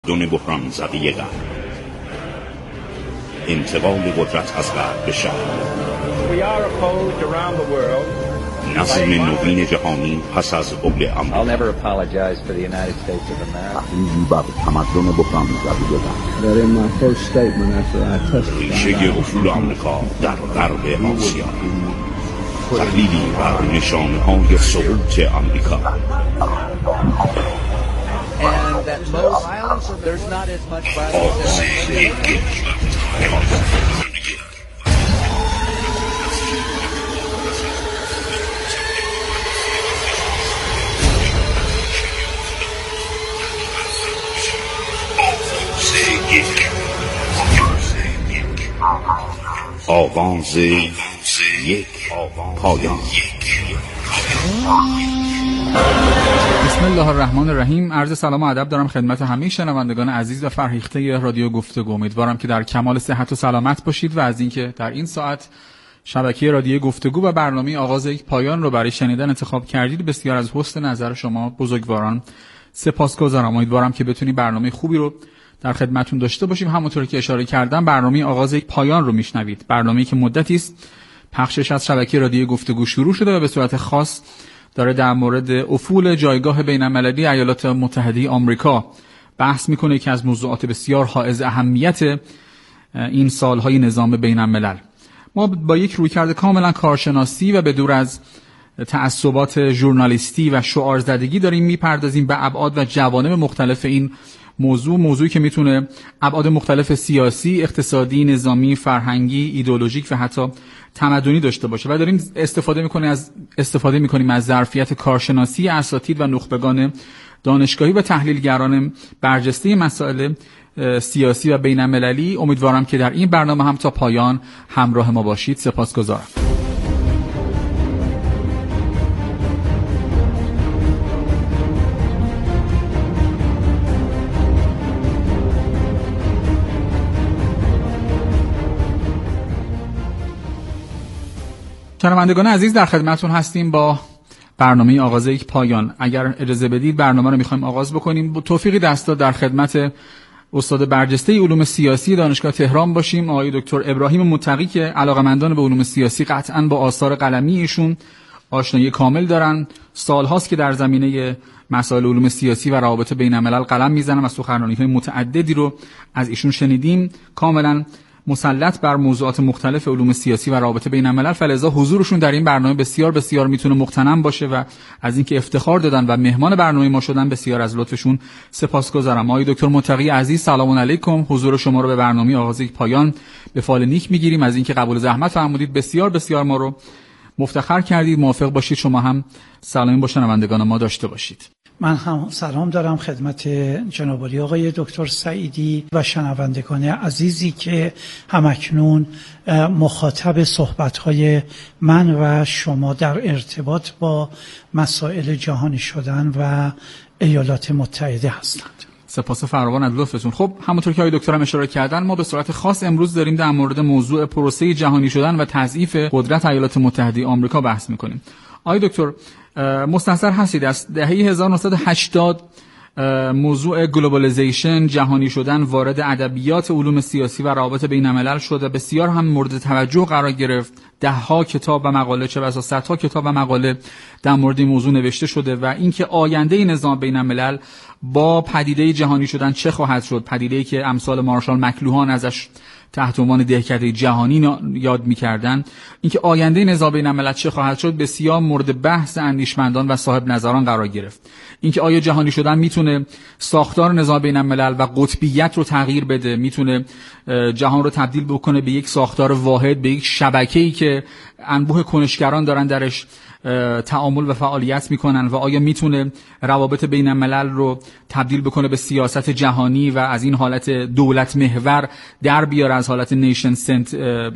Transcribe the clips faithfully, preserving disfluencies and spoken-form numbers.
تمدن بحران زده غرب. انتقال قدرت از غرب به شرق. نظم نوین جهانی پس از قبل آمریکا. تحلیلی بر تمدن بحران زده غرب. ریشه اصول آمریکا در غرب آسیا. تحلیلی بر نشانه‌های سقوط آمریکا. And that most violence, there's not as much violence آواز یک پایان. بسم الله الرحمن الرحیم. عرض سلام و ادب دارم خدمت همه شنوندگان عزیز و فرهیخته رادیو گفتگو. امیدوارم که در کمال صحت و سلامت باشید و از اینکه در این ساعت شبکه رادیو گفتگو و برنامه آواز یک پایان رو برای شنیدن انتخاب کردید. بسیار از حسن نظر شما بزرگواران سپاسگزارم. امیدوارم که بتونید برنامه خوبی رو در خدمتتون داشته باشیم. همونطوری که اشاره کردم برنامه آواز یک پایان رو میشنوید. برنامه‌ای که مدتی است پخشش از شبکه رادیو گفتگو شروع شده و به صورت خاص داره در مورد افول جایگاه بین‌المللی ایالات متحده آمریکا بحث میکنه که از موضوعات بسیار حائز اهمیت این سالهای نظام بین‌الملل. ما با یک رویکرد کاملا کارشناسی و به دور از تعصبات ژورنالیستی و شعارزدگی داریم میپردازیم به ابعاد و جوانب مختلف این موضوع، موضوعی که میتونه ابعاد مختلف سیاسی، اقتصادی، نظامی، فرهنگی، ایدئولوژیک و حتی تمدنی داشته باشه و داریم استفاده میکنیم از استفاده میکنیم از ظرفیت کارشناسی اساتید و نخبگان دانشگاهی و تحلیلگران برجسته مسائل سیاسی و بین‌المللی. امیدوارم که در این برنامه هم تا پایان همراه ما باشید. سپاسگزارم. شنوندگان عزیز، در خدمتتون هستیم با برنامه آغاز یک پایان. اگر اجازه بدید برنامه رو می‌خوایم آغاز بکنیم. با توفیقی دست داد در خدمت استاد برجسته علوم سیاسی دانشگاه تهران باشیم، آقای دکتر ابراهیم متقی که علاقه‌مندان به علوم سیاسی قطعاً با آثار قلمی ایشون آشنایی کامل دارن. سال‌هاست که در زمینه مسائل علوم سیاسی و روابط بین‌الملل قلم میزنن و سخنرانی‌های متعددی رو از ایشون شنیدیم. کاملاً مسلط بر موضوعات مختلف علوم سیاسی و روابط بین‌الملل، فلذا حضورشون در این برنامه بسیار بسیار میتونه مغتنم باشه و از اینکه افتخار دادن و مهمان برنامه ما شدن بسیار از لطفشون سپاسگزارم. آقای دکتر متقی عزیز، سلام علیکم. حضور شما رو به برنامه آغاز یک پایان به فال نیک میگیریم. از اینکه قبول زحمت فرمودید بسیار بسیار ما رو مفتخر کردید. موافق باشید شما هم سلامی با شنوندگان ما داشته باشید. من هم سلام دارم خدمت جناب عالی آقای دکتر سعیدی و شنوندگان عزیزی که همکنون مخاطب صحبت‌های من و شما در ارتباط با مسائل جهانی شدن و ایالات متحده هستند. سپاس فراوان از لطفتون. خب همونطور که آقای دکتر هم اشاره کردن، ما به صورت خاص امروز داریم در مورد موضوع پروسه جهانی شدن و تضعیف قدرت ایالات متحده آمریکا بحث می‌کنیم. آقای دکتر مستحضر هستید از دهه هزار و نهصد و هشتاد موضوع گلوبالیزیشن، جهانی شدن، وارد ادبیات علوم سیاسی و روابط بین‌الملل شد و بسیار هم مورد توجه قرار گرفت. ده ها کتاب و مقاله، چه بسا صدها کتاب و مقاله در مورد این موضوع نوشته شده و اینکه آینده نظام بین‌الملل با پدیده جهانی شدن چه خواهد شد، پدیده‌ای که امثال مارشال مکلوهان ازش تحت عنوان دهکده جهانی یاد می‌کردن، اینکه آینده نظام بین‌الملل چه خواهد شد بسیار مورد بحث اندیشمندان و صاحب نظران قرار گرفت. اینکه آیا جهانی شدن میتونه ساختار نظام بین‌الملل و قطبیت رو تغییر بده، میتونه جهان رو تبدیل بکنه به یک ساختار واحد، به یک شبکه‌ای که انبوه کنشگران دارن درش تعامل و فعالیت میکنن و آیا میتونه روابط بین الملل رو تبدیل بکنه به سیاست جهانی و از این حالت دولت محور در بیاره، از حالت نیشن سنت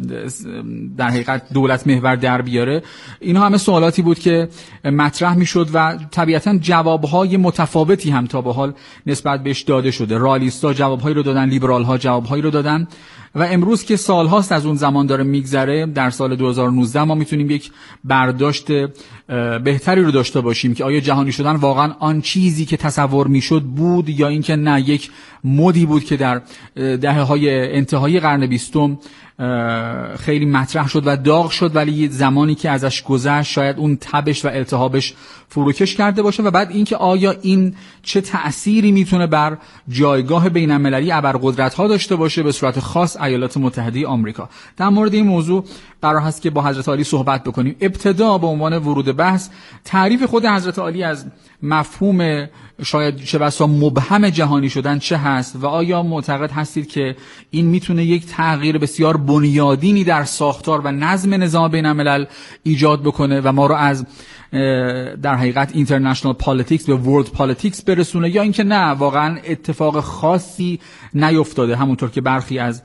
در حقیقت دولت محور در بیاره. اینا همه سوالاتی بود که مطرح میشد و طبیعتا جوابهای متفاوتی هم تا به حال نسبت بهش داده شده. رالیستا جوابهایی رو دادن، لیبرال‌ها جوابهایی رو دادن. و امروز که سالهاست از اون زمان داره میگذره، در سال دو هزار و نوزده ما میتونیم یک برداشت بهتری رو داشته باشیم که آیا جهانی شدن واقعا آن چیزی که تصور میشد بود یا اینکه نه یک مدی بود که در دهه‌های انتهایی قرن بیستم خیلی مطرح شد و داغ شد، ولی زمانی که ازش گذشت شاید اون تبش و التهابش فروکش کرده باشه. و بعد اینکه آیا این چه تأثیری میتونه بر جایگاه بین‌المللی ابرقدرت‌ها داشته باشه، به صورت خاص ایالات متحده آمریکا. در مورد این موضوع قرار هست که با حضرت عالی صحبت بکنیم. ابتدا به عنوان ورود بحث، تعریف خود حضرت عالی از مفهوم شاید چه بسا مبهم جهانی شدن چه هست و آیا معتقد هستید که این میتونه یک تغییر بسیار بنیادینی در ساختار و نظم نظام بین الملل ایجاد بکنه و ما رو از در حقیقت اینترنشنال پالیتیکس به ورلد پالیتیکس برسونه، یا اینکه نه واقعا اتفاق خاصی نیفتاده، همونطور که برخی از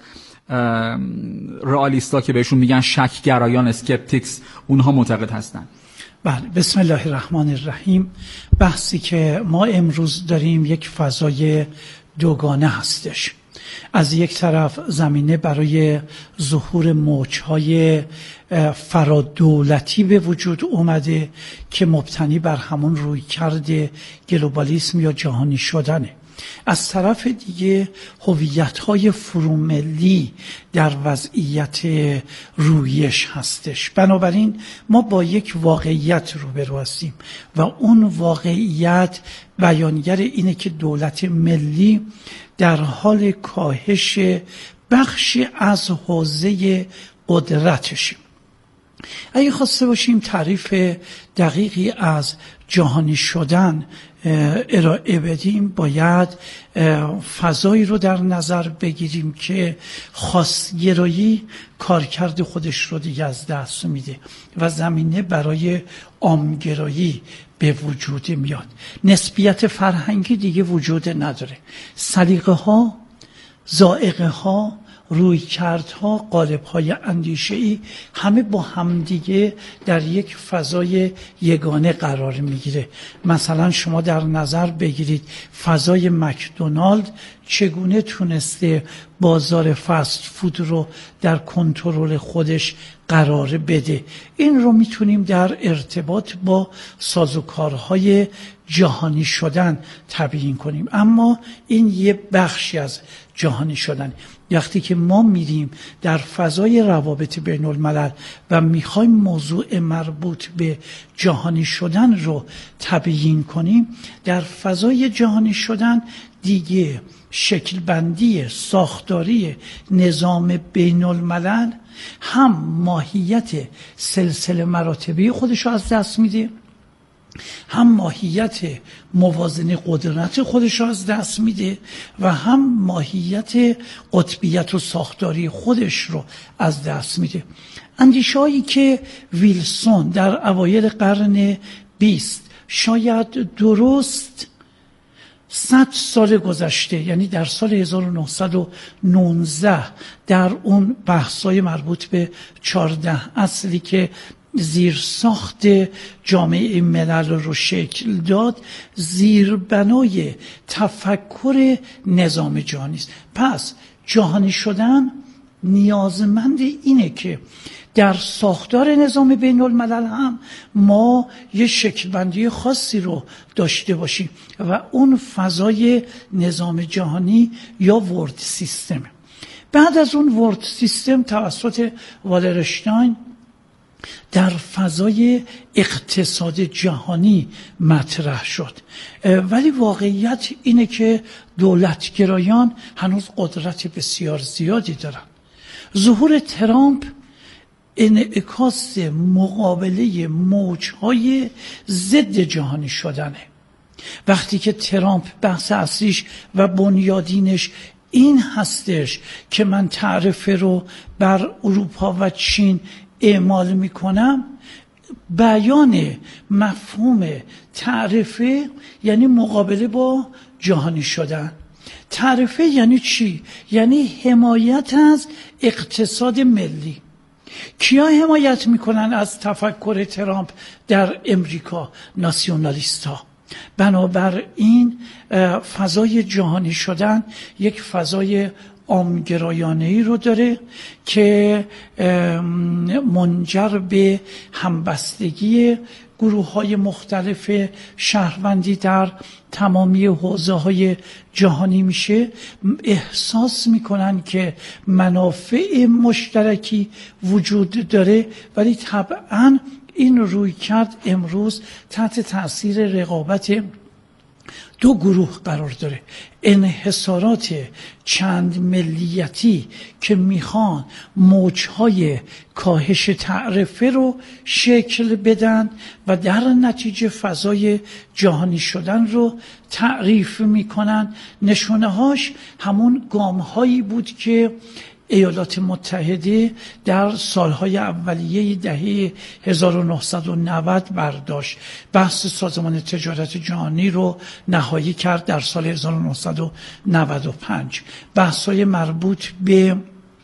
رئالیستا که بهشون میگن شکگرایان، اسکپتیکس، اونها معتقد هستن؟ بله، بسم الله الرحمن الرحیم. بحثی که ما امروز داریم یک فضای دوگانه هستش. از یک طرف زمینه برای ظهور موج‌های فرادولتی به وجود اومده که مبتنی بر همون رویکرد گلوبالیسم یا جهانی شدنه. از طرف دیگه هویت‌های فروملی در وضعیت رویش هستش. بنابراین ما با یک واقعیت روبرو هستیم و اون واقعیت بیانگر اینه که دولت ملی در حال کاهش بخشی از حوزه قدرتشه. اگه خواسته باشیم تعریف دقیقی از جهانی شدن ارائه بدیم، باید فضایی رو در نظر بگیریم که خاصگرایی کارکرد خودش رو دیگه از دست میده و زمینه برای عامگرایی به وجود میاد. نسبیت فرهنگی دیگه وجود نداره. سلیقه ها، ذائقه ها، رویکردها، قالب‌های اندیشه‌ای همه با همدیگه در یک فضای یگانه قرار میگیره. مثلا شما در نظر بگیرید فضای مکدونالد چگونه تونسته بازار فست فود رو در کنترل خودش قرار بده. این رو میتونیم در ارتباط با سازوکارهای جهانی شدن تبیین کنیم، اما این یه بخشی از جهانی شدن. وقتی که ما میریم در فضای روابط بین الملل و میخوایم موضوع مربوط به جهانی شدن رو تبیین کنیم، در فضای جهانی شدن دیگه شکل بندی ساختاری نظام بین الملل هم ماهیت سلسله مراتبی خودش رو از دست میده، هم ماهیت موازنه قدرت خودش رو از دست میده و هم ماهیت قطبیت و ساختاری خودش رو از دست میده. اندیشه‌هایی که ویلسون در اوایل قرن بیست، شاید درست صد سال گذشته، یعنی در سال هزار و نهصد و نوزده، در اون بحث‌های مربوط به چهارده اصلی که زیر ساخت جامعه ملل رو شکل داد، زیربنای تفکر نظام جهانی است. پس جهانی شدن نیازمند اینه که در ساختار نظام بین الملل هم ما یه شکلبندی خاصی رو داشته باشیم و اون فضای نظام جهانی یا ورد سیستم. بعد از اون ورد سیستم توسط والرشتاین در فضای اقتصاد جهانی مطرح شد، ولی واقعیت اینه که دولتگرایان هنوز قدرت بسیار زیادی دارن. ظهور ترامپ انعکاس مقابله موجهای ضد جهانی شدنه. وقتی که ترامپ بحث اصلیش و بنیادینش این هستش که من تعرفه رو بر اروپا و چین اعمال میکنم، بیان مفهوم تعرفه یعنی مقابله با جهانی شدن. تعرفه یعنی چی؟ یعنی حمایت از اقتصاد ملی. کیا حمایت میکنن از تفکر ترامپ در امریکا؟ ناسیونالیست ها. بنابراین فضای جهانی شدن یک فضای عامگرایانه‌ای رو داره که منجر به همبستگی گروه‌های مختلف شهروندی در تمامی حوزه‌های جهانی میشه. احساس میکنن که منافع مشترکی وجود داره، ولی طبعاً این رویکرد امروز تحت تأثیر رقابت دو گروه قرار داره. انحصارات چند ملیتی که میخوان موجهای کاهش تعرفه رو شکل بدن و در نتیجه فضای جهانی شدن رو تعریف میکنن. نشونه هاش همون گام هایی بود که ایالات متحده در سالهای اولیه دهه هزار و نهصد و نود برداشت. بحث سازمان تجارت جهانی رو نهایی کرد در سال هزار و نهصد و نود و پنج. بحث‌های مربوط به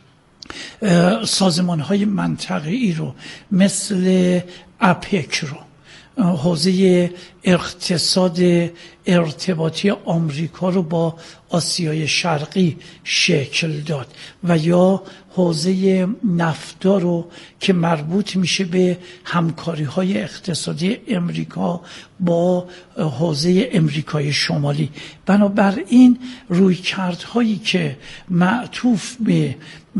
سازمان‌های منطقه‌ای رو مثل اپک رو، حوزه اقتصاد ارتباطی آمریکا رو با آسیای شرقی شکل داد، و یا حوزه نفتا رو که مربوط میشه به همکاری‌های اقتصادی امریکا با حوزه امریکای شمالی. بنابراین رویکردهایی که معطوف به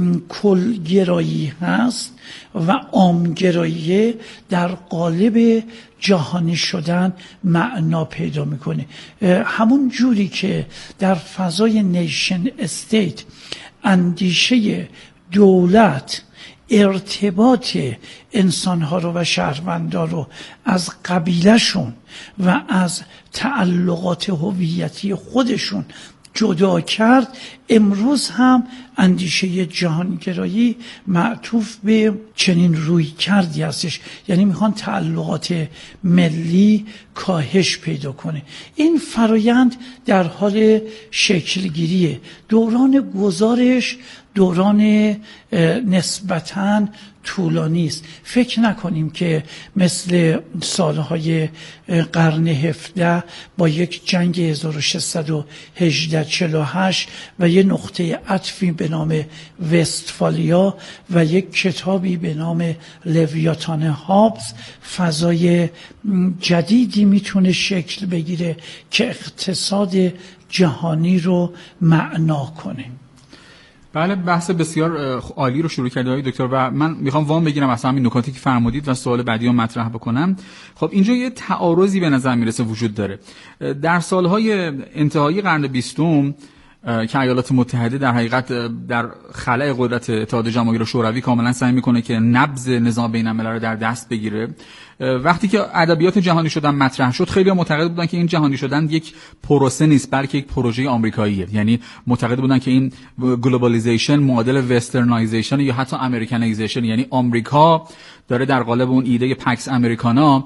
کلگرایی هست و عامگرایی در قالب جهانی شدن معنا پیدا میکنه. همون جوری که در فضای نیشن استیت اندیشه دولت ارتباط انسانها رو و شهروندان رو از قبیلهشون و از تعلقات هویتی خودشون جدا کرد، امروز هم اندیشه جهانگرایی معطوف به چنین روی کردی هستش. یعنی میخوان تعلقات ملی کاهش پیدا کنه. این فرایند در حال شکلگیریه. دوران گزارش دوران نسبتاً طولانی است. فکر نکنیم که مثل سالهای قرن هفده با یک جنگ هزار و ششصد و هجده چهل و هشت و یک نقطه عطفی به نام وستفالیا و یک کتابی به نام لویاتان هابز فضای جدیدی میتونه شکل بگیره که اقتصاد جهانی رو معنا کنه. بله، بحث بسیار عالی رو شروع کردید آقای دکتر و من میخوام وام بگیرم از همین نکاتی که فرمودید و سوال بعدی رو مطرح بکنم. خب اینجا یه تعارضی به نظر میرسه وجود داره. در سالهای انتهایی قرن بیستم که ایالات متحده در حقیقت در خلأ قدرت اتحاد جماهیر شوروی کاملا سعی میکنه که نبض نظام بین الملل رو در دست بگیره. وقتی که ادبیات جهانی شدن مطرح شد، خیلی معتقد بودن که این جهانی شدن یک پروسه نیست بلکه یک پروژه آمریکاییه. یعنی معتقد بودن که این گلوبالیزیشن معادل وسترنایزیشن یا حتی امریکنایزیشن، یعنی آمریکا داره در قالب اون ایده پکس امریکانا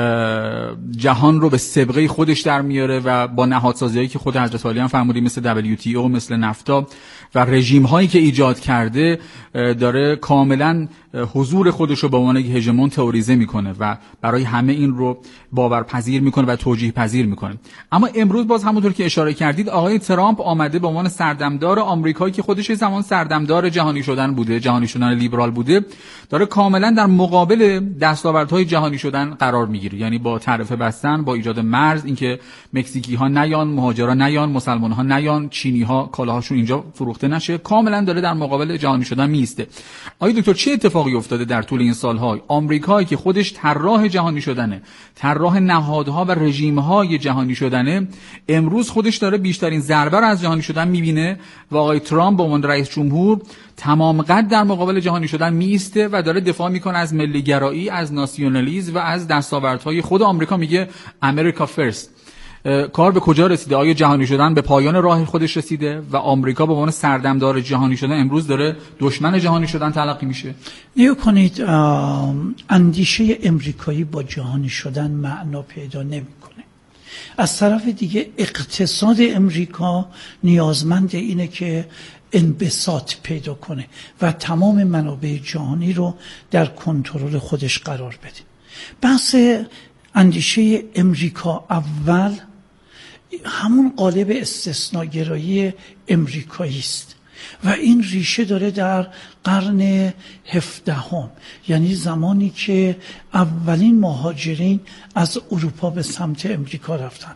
جهان رو به سابقه خودش در میاره و با نهادسازی‌هایی که خود حضرت علی هم فرمودید مثل دبلیو تی او، مثل نفتا و رژیم هایی که ایجاد کرده داره کاملا حضور خودش رو به عنوان یک هژمون تئوریزه میکنه و برای همه این رو باورپذیر میکنه و توجیه پذیر میکنه. اما امروز باز همونطور که اشاره کردید آقای ترامپ آمده به عنوان سردمدار آمریکایی که خودش زمان سردمدار جهانی شدن بوده، جهانی شدن لیبرال بوده، داره کاملا در مقابل دستاوردهای جهانی شدن قرار میگیره. یعنی با تعرفه بستن، با ایجاد مرز، اینکه مکزیکی ها نیان، مهاجرا نیان، مسلمان ها نیان، چینی ها کالاهاشون اینجا فروخته نشه، کاملا داره در مقابل جهانی شدن میسته. آقای دکتر چه اتفاقی افتاده در طول این سال‌ها؟ آمریکایی که خودش طراح جهانی شدنه، طراح نهادها و رژیم‌های جهانی شدنه، امروز خودش داره بیشترین ضربه رو از جهانی شدن می‌بینه و آقای ترامپ به عنوان رئیس جمهور تمام قد در مقابل جهانی شدن میسته و داره دفاع میکنه از ملیگرایی، از ناسیونالیسم و از دستاوردهای خود آمریکا. میگه امریکا فرست. کار به کجا رسیده؟ آیا جهانی شدن به پایان راه خودش رسیده و آمریکا به عنوان سردمدار جهانی شدن امروز داره دشمن جهانی شدن تلقی میشه؟ نگاه کنید، اندیشه امریکایی با جهانی شدن معنا پیدا نمیکنه. از طرف دیگه اقتصاد امریکا نیازمند اینه که انبساط پیدا کنه و تمام منابع جهانی رو در کنترل خودش قرار بده. بحث اندیشه امریکا اول همون قالب استثناگرایی امریکایی است. و این ریشه داره در قرن هفدهم، یعنی زمانی که اولین مهاجرین از اروپا به سمت امریکا رفتن.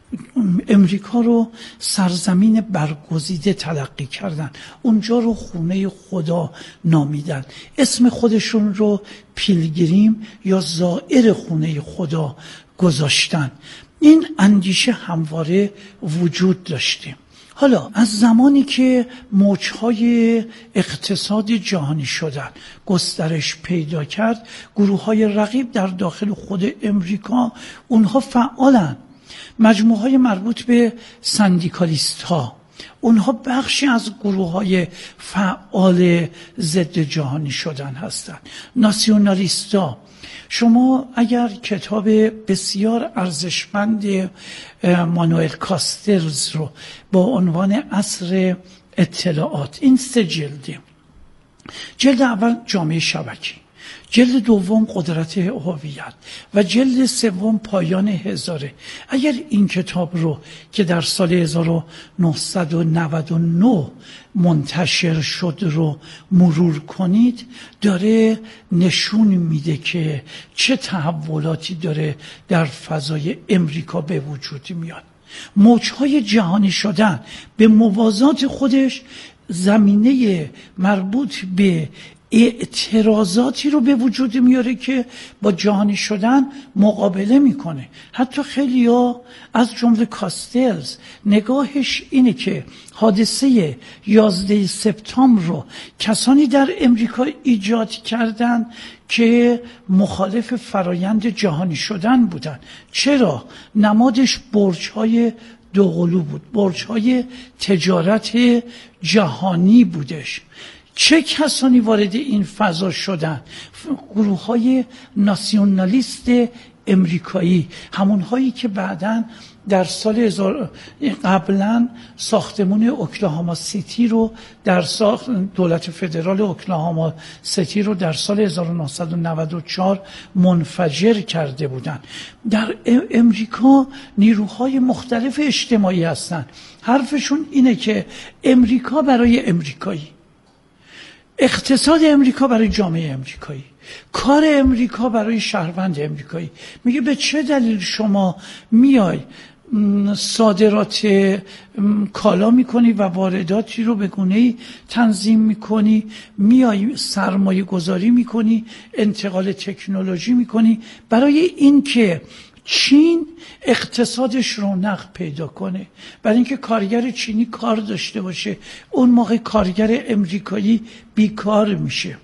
امریکا رو سرزمین برگزیده تلقی کردن، اونجا رو خونه خدا نامیدن، اسم خودشون رو پیلگریم یا زائر خونه خدا گذاشتن. این اندیشه همواره وجود داشتیم. حالا از زمانی که موجهای اقتصاد جهانی شدن گسترش پیدا کرد، گروه‌های رقیب در داخل خود امریکا اونها فعالن. مجموعه‌های مربوط به سندیکالیست ها، اونها بخشی از گروه‌های فعال ضد جهانی شدن هستند. ناسیونالیست ها، شما اگر کتاب بسیار ارزشمند مانوئل کاستلز رو با عنوان عصر اطلاعات، این سه جلده، جلد اول جامعه شبکی، جلد دوم قدرت هویت و جلد سوم پایان هزاره، اگر این کتاب رو که در سال هزار و نهصد و نود و نه منتشر شد رو مرور کنید، داره نشون میده که چه تحولاتی داره در فضای امریکا به وجود میاد. موجهای جهانی شدن به موازات خودش زمینه مربوط به اعتراضاتی رو به وجود میاره که با جهانی شدن مقابله میکنه. حتی خیلی ها از جمله کاستلز نگاهش اینه که حادثه یازده سپتامبر رو کسانی در امریکا ایجاد کردن که مخالف فرایند جهانی شدن بودن. چرا؟ نمادش برج‌های دوقلو بود، برج‌های تجارت جهانی بودش. چه کسانی وارد این فضا شدن؟ گروه های ناسیونالیست امریکایی، همون هایی که بعداً در سال هزار قبلا ساختمون اوکلاهاما سیتی رو در ساخت دولت فدرال اوکلاهاما سیتی رو در سال هزار و نهصد و نود و چهار منفجر کرده بودند. در امریکا نیروهای مختلف اجتماعی هستند. حرفشون اینه که امریکا برای امریکایی، اقتصاد امریکا برای جامعه امریکایی، کار امریکا برای شهروند امریکایی. میگه به چه دلیل شما میای صادرات کالا میکنی و وارداتی رو به گونه‌ای تنظیم میکنی، میای سرمایه گذاری میکنی، انتقال تکنولوژی میکنی برای این که چین اقتصادش رونق پیدا کنه، برای اینکه کارگر چینی کار داشته باشه. اون موقع کارگر امریکایی بیکار میشه.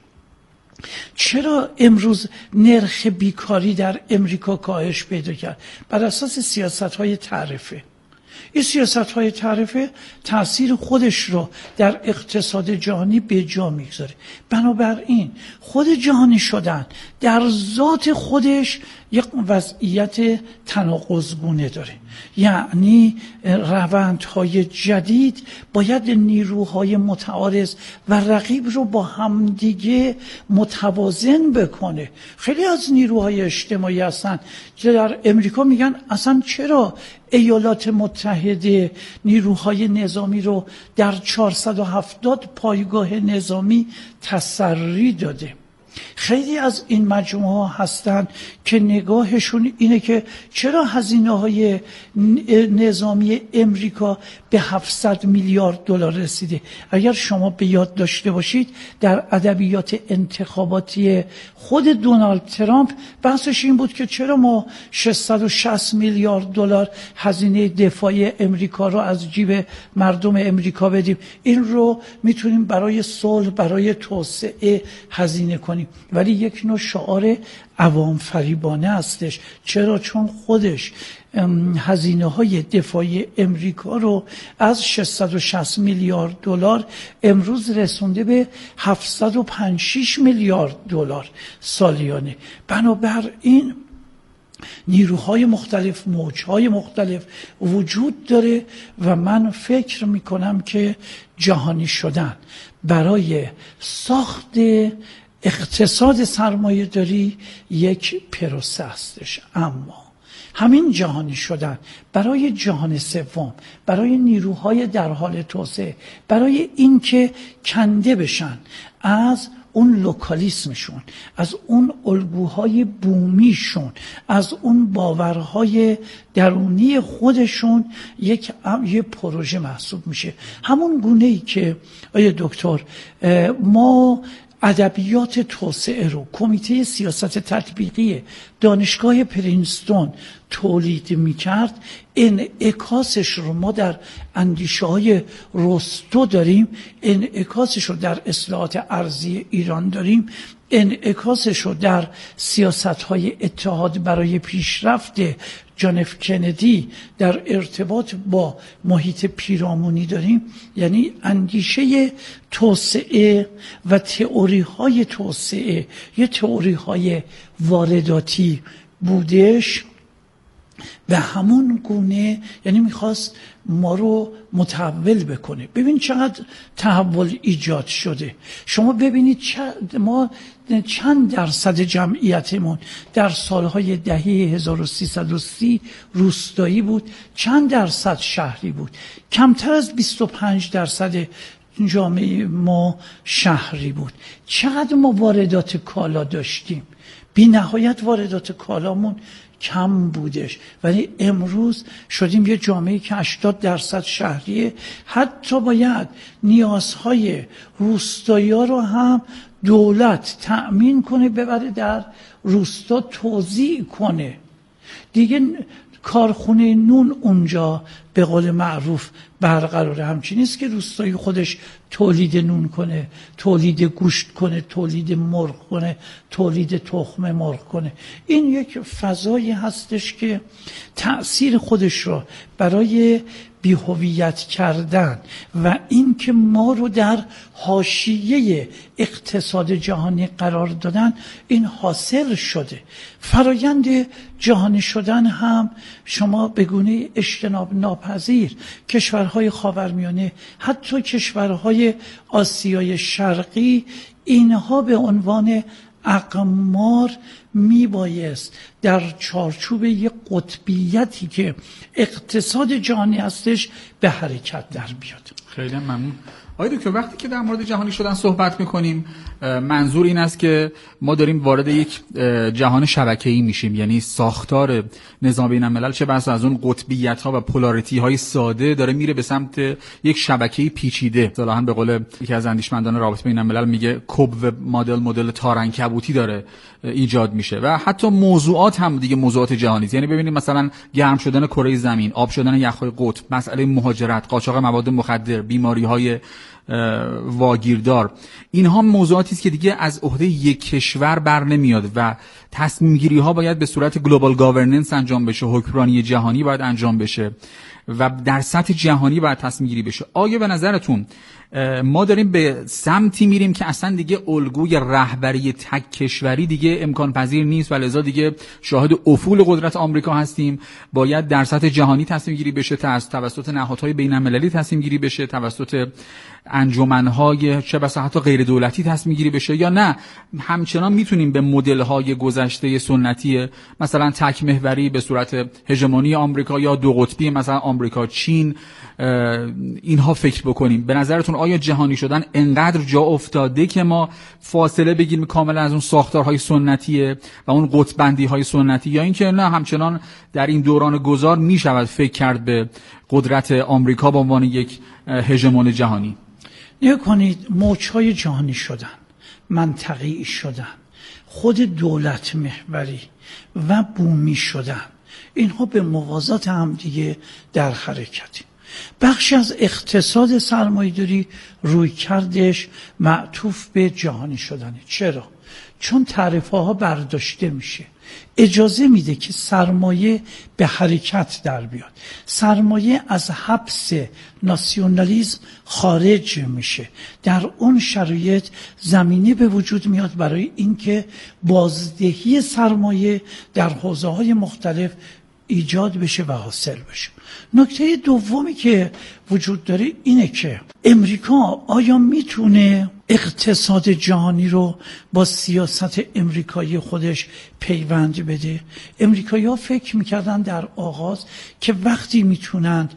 چرا امروز نرخ بیکاری در امریکا کاهش پیدا کرد؟ بر اساس سیاست‌های تعرفه. این سیاست‌های تعرفه تأثیر خودش رو در اقتصاد جهانی به جا میگذاره. بنابراین خود جهانی شدن در ذات خودش یک وضعیت تناقض‌گونه داره، یعنی روندهای جدید باید نیروهای متعارض و رقیب رو با همدیگه متوازن بکنه. خیلی از نیروهای اجتماعی هستن که در امریکا میگن اصلا چرا ایالات متحده نیروهای نظامی رو در چهارصد و هفتاد پایگاه نظامی تسری داده. خیلی از این مجموعه ها هستن که نگاهشون اینه که چرا هزینه های نظامی امریکا به هفتصد میلیارد دلار رسیده. اگر شما به یاد داشته باشید در ادبیات انتخاباتی خود دونالد ترامپ بحثش این بود که چرا ما ششصد و شصت میلیارد دلار هزینه دفاعی امریکا رو از جیب مردم امریکا بدیم، این رو میتونیم برای صلح، برای توسعه هزینه کنیم. ولی یک نوع شعار عوام فریبانه هستش. چرا؟ چون خودش هزینه های دفاعی امریکا رو از ششصد و شصت میلیارد دلار امروز رسونده به هفتصد و پنجاه و شش میلیارد دلار سالیانه. بنابراین نیروهای مختلف، موجهای مختلف وجود داره و من فکر میکنم که جهانی شدن برای ساخت اقتصاد سرمایه داری یک پروسه هستش، اما همین جهانی شدن برای جهان سوم، برای نیروهای در حال توسعه، برای اینکه کنده بشن از اون لوکالیسمشون، از اون الگوهای بومیشون، از اون باورهای درونی خودشون، یک یه پروژه محسوب میشه. همون گونه‌ای که آیه دکتر ما ادبیات توسعه رو کمیته سیاست تطبیقی دانشگاه پرینستون تولید میکرد، انعکاسش رو ما در اندیشه های رستو داریم، انعکاسش رو در اصلاحات ارضی ایران داریم، انعکاسش رو در سیاست های اتحاد برای پیشرفت جان اف کندی در ارتباط با محیط پیرامونی داریم. یعنی اندیشه توسعه و تئوری های توسعه یه تئوری های وارداتی بودش به همون گونه، یعنی میخواست ما رو متحول بکنه. ببین چقدر تحول ایجاد شده. شما ببینید ما چند درصد جمعیتمون در سالهای دهه هزار و سیصد و سی روستایی بود، چند درصد شهری بود. کمتر از بیست و پنج درصد جامعه ما شهری بود. چقدر ما واردات کالا داشتیم، بی نهایت واردات کالامون کم بودش، ولی امروز شدیم یه جامعه که هشتاد درصد شهریه. حتی باید نیازهای روستایی‌ها رو هم دولت تأمین کنه، ببره در روستا توزیع کنه. دیگه کارخونه نون اونجا به قول معروف برقراره. همچین نیست که روستایی خودش تولید نون کنه، تولید گوشت کنه، تولید مرغ کنه، تولید تخم مرغ کنه. این یک فضایی هستش که تأثیر خودش رو برای بی‌هویت کردن و این که ما رو در حاشیه اقتصاد جهانی قرار دادن، این حاصل شده. فرایند جهانی شدن هم شما به گونه اجتناب ناپذیر کشورهای خاورمیانه، حتی کشورهای آسیای شرقی، اینها به عنوان اقمار میبایست در چارچوب یک قطبیتی که اقتصاد جهانی هستش به حرکت در بیاد. خیلی ممنون. آقای دکتر، وقتی که در مورد جهانی شدن صحبت میکنیم، منظور این است که ما داریم وارد یک جهان شبکه‌ای میشیم، یعنی ساختار نظام بین الملل چه بسا از اون قطبیت‌ها و پولاریتی های ساده داره میره به سمت یک شبکه‌ای پیچیده. اصطلاحاً به قول یکی از اندیشمندان رابطه بین الملل میگه کوب مدل مدل تارعنکبوتی داره ایجاد میشه و حتی موضوعات هم دیگه موضوعات جهانی است. یعنی ببینید مثلا گرم شدن کره زمین، آب شدن یخ‌های قطب، مسئله مهاجرت، قاچاق مواد مخدر، بیماری‌های واگیردار، اینها موضوعاتی است که دیگه از عهده یک کشور بر نمیاد و تصمیم گیری ها باید به صورت گلوبال گاورننس انجام بشه، حکمرانی جهانی باید انجام بشه و در سطح جهانی باید تصمیم گیری بشه. آیا به نظرتون ما داریم به سمتی میریم که اصلا دیگه الگوی رهبری تک کشوری دیگه امکان پذیر نیست و لذا دیگه شاهد افول قدرت آمریکا هستیم؟ باید در سطح جهانی تصمیم گیری بشه، توسط نهادهای بین المللی تصمیم گیری بشه، توسط انجمنهای چه بسا حتی غیر دولتی تصمیم گیری بشه، یا نه همچنان میتونیم به مدل‌های گذشته سنتی مثلا تک محوری به صورت هژمونی آمریکا یا دو قطبی مثلا آمریکا چین اینها فکر بکنیم؟ به نظرتون آیا جهانی شدن انقدر جا افتاده که ما فاصله بگیریم کاملا از اون ساختارهای سنتیه و اون قطب‌بندی‌های سنتی، یا اینکه نه همچنان در این دوران گذار میشود فکر کرد به قدرت آمریکا به عنوان یک هژمون جهانی؟ نگاه کنید، موج‌های جهانی شدن، منطقه‌ای شدن، خود دولت محوری و بومی شدن، اینها به موازات هم دیگه در حرکتی. بخشی از اقتصاد سرمایه‌داری روی کردش معطوف به جهانی شدنه. چرا؟ چون تعرفه ها برداشته میشه، اجازه میده که سرمایه به حرکت در بیاد، سرمایه از حبس ناسیونالیسم خارج میشه. در اون شرایط زمینه به وجود میاد برای اینکه بازدهی سرمایه در حوزه‌های مختلف ایجاد بشه و حاصل بشه. نکته دومی که وجود داره اینه که امریکا آیا میتونه اقتصاد جهانی رو با سیاست امریکایی خودش پیوند بده. امریکایی ها فکر میکردن در آغاز که وقتی میتونند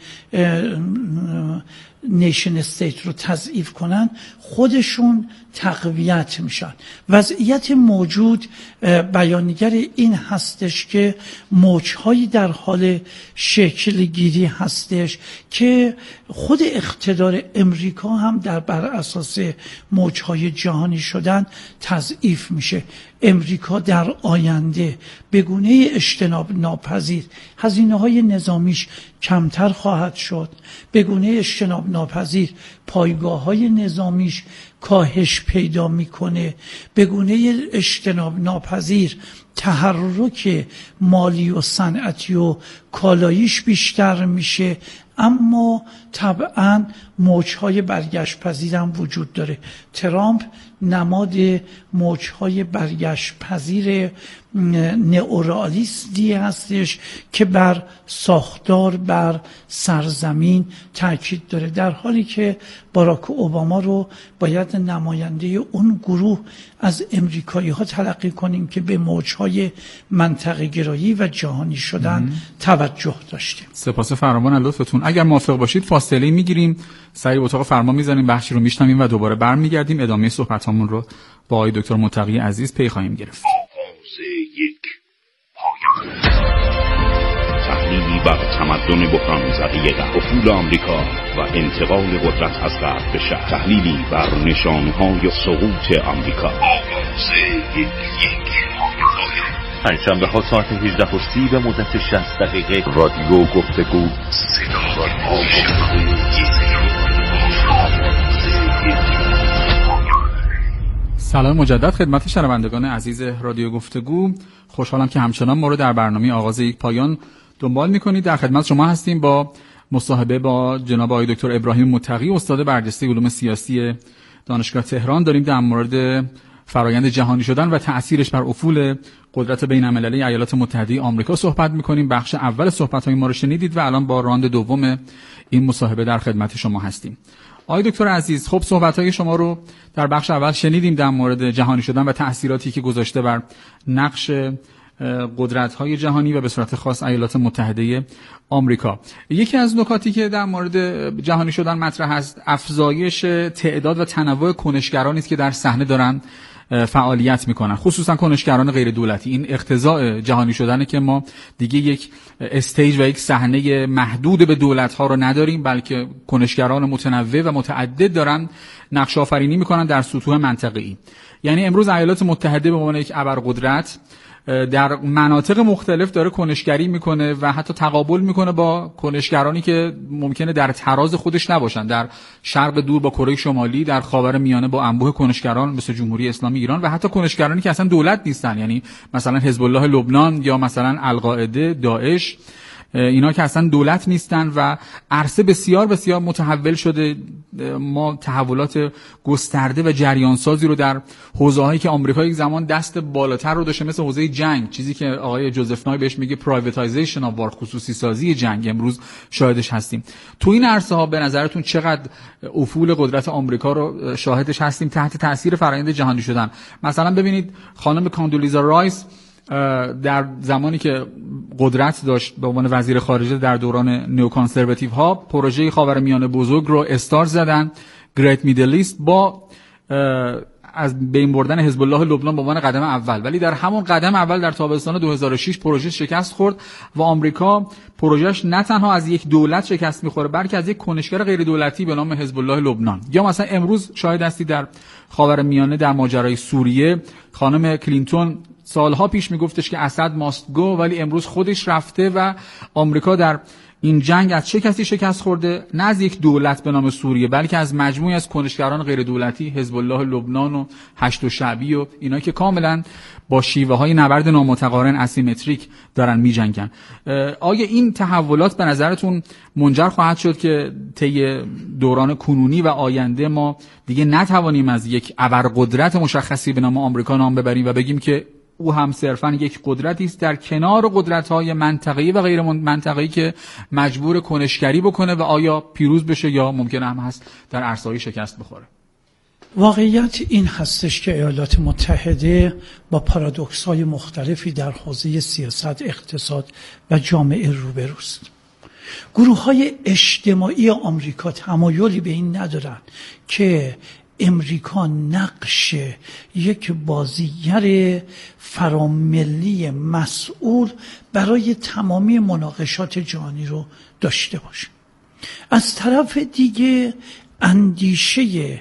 نیشن استیت رو تضعیف کنن خودشون تقویت میشن. وضعیت موجود بیانگر این هستش که موجهایی در حال شکل گیری هستش که خود اقتدار امریکا هم در بر اساس موجهای جهانی شدن تضعیف میشه. امریکا در آینده به گونه اجتناب ناپذیر هزینه های نظامیش کمتر خواهد شد، به گونه اجتناب ناپذیر پایگاه های نظامیش کاهش پیدا میکنه، به گونه اجتناب ناپذیر تحرک مالی و صنعتی و کالاییش بیشتر میشه، اما طبعا موجهای برگشت پذیر هم وجود داره. ترامپ نماد موجهای برگشت پذیر نئورئالیستی هستش که بر ساختار، بر سرزمین تاکید داره، در حالی که باراک اوباما رو باید نماینده اون گروه از امریکایی ها تلقی کنیم که به موجهای منطقه گرایی و جهانی شدن مم. توجه داشتیم. سپاس فراوان از لطفتون. اگر موافق باشید فاصله میگیریم، سریع اتاق فرما میزنیم، بخشی رو میشنویم و دوباره برمیگردیم ادامه صحبتامون رو با آقای دکتر متقی عزیز پی خواهیم گرفت. یک پایان تحلیلی بر تمدن بحران زده افول آمریکا و انتقال قدرت از غرب به شرق، تحلیلی بر نشانه‌های سقوط آمریکا. یک یک پنجشنبه ها ساعت هجده و سی به مدت شصت دقیقه رادیو گفتگو صدا سلام مجدد خدمت شنوندگان عزیز رادیو گفتگو. خوشحالم که همچنان ما رو در برنامه آغاز یک پایان دنبال میکنید. در خدمت شما هستیم با مصاحبه با جناب آقای دکتر ابراهیم متقی، استاد برجسته علوم سیاسی دانشگاه تهران. داریم در مورد فرایند جهانی شدن و تأثیرش بر افول قدرت بین‌المللی ایالات متحده آمریکا صحبت میکنیم. بخش اول صحبت‌های ما رو شنیدید و الان با راند دوم این مصاحبه در خدمت شما هستیم. آقای دکتر عزیز، خب صحبت‌های شما رو در بخش اول شنیدیم در مورد جهانی شدن و تأثیراتی که گذاشته بر نقش قدرت‌های جهانی و به صورت خاص ایالات متحده آمریکا. یکی از نکاتی که در مورد جهانی شدن مطرح است افزایش تعداد و تنوع کنشگرانی است که در صحنه دارن فعالیت میکنن، خصوصا کنشگران غیر دولتی. این اقتضاء جهانی شدنه که ما دیگه یک استیج و یک صحنه محدود به دولت ها رو نداریم، بلکه کنشگران متنوع و متعدد دارن نقش آفرینی میکنن در سطوح منطقه‌ای. یعنی امروز ایالات متحده به عنوان یک ابرقدرت در مناطق مختلف داره کنشگری میکنه و حتی تقابل میکنه با کنشگرانی که ممکنه در تراز خودش نباشن، در شرق دور با کره شمالی، در خاور میانه با انبوه کنشگران مثل جمهوری اسلامی ایران و حتی کنشگرانی که اصلا دولت نیستن، یعنی مثلا حزب الله لبنان یا مثلا القاعده، داعش، اینا که اصلا دولت نیستن و عرصه بسیار بسیار متحول شده. ما تحولات گسترده و جریانسازی رو در حوزه‌هایی که آمریکا یک زمان دست بالاتر رو داشته مثل حوزه جنگ، چیزی که آقای جوزف نای بهش میگه پرایوتایزیشن آف وار، خصوصی سازی جنگ، امروز شاهدش هستیم. تو این عرصه ها به نظرتون چقدر افول قدرت آمریکا رو شاهدش هستیم تحت تاثیر فرآیند جهانی شدن؟ مثلا ببینید خانم کاندولیزا رایس در زمانی که قدرت داشت به عنوان وزیر خارجه در دوران نیوکانسرواتیو ها، پروژه خاورمیانه بزرگ رو استارت زدن، گریت میدل ایست، با از بین بردن حزب الله لبنان به عنوان قدم اول. ولی در همون قدم اول در تابستان دو هزار و شش پروژه شکست خورد و آمریکا پروژهش نه تنها از یک دولت شکست میخوره بلکه از یک کنشگر غیر دولتی به نام حزب الله لبنان. یا مثلا امروز شاهد هستی در خاورمیانه در ماجرای سوریه، خانم کلینتون سالها پیش میگفتش که اسد ماست گو، ولی امروز خودش رفته و آمریکا در این جنگ از چه کسی شکست خورده؟ نه از یک دولت به نام سوریه بلکه از مجموعی از کنشگران غیر دولتی، حزب الله لبنان و هشت و شعبی و اینا که کاملا با شیوه های نبرد نامتقارن اسیمتریک دارن می جنگن. آیا این تحولات به نظرتون منجر خواهد شد که طی دوران کنونی و آینده ما دیگه نتوانیم از یک ابرقدرت مشخصی به نام آمریکا نام ببریم و بگیم که او هم صرفاً یک قدرتی است در کنار قدرت‌های منطقه‌ای و غیر منطقه‌ای که مجبور کنشگری بکنه و آیا پیروز بشه یا ممکنه هم هست در عرصه‌های شکست بخوره؟ واقعیت این هستش که ایالات متحده با پارادوکس‌های مختلفی در حوزه سیاست، اقتصاد و جامعه روبروست. گروه‌های اجتماعی آمریکا تمایلی به این ندارن که امریکا نقش یک بازیگر فراملی مسئول برای تمامی مناقشات جهانی رو داشته باشه. از طرف دیگه اندیشه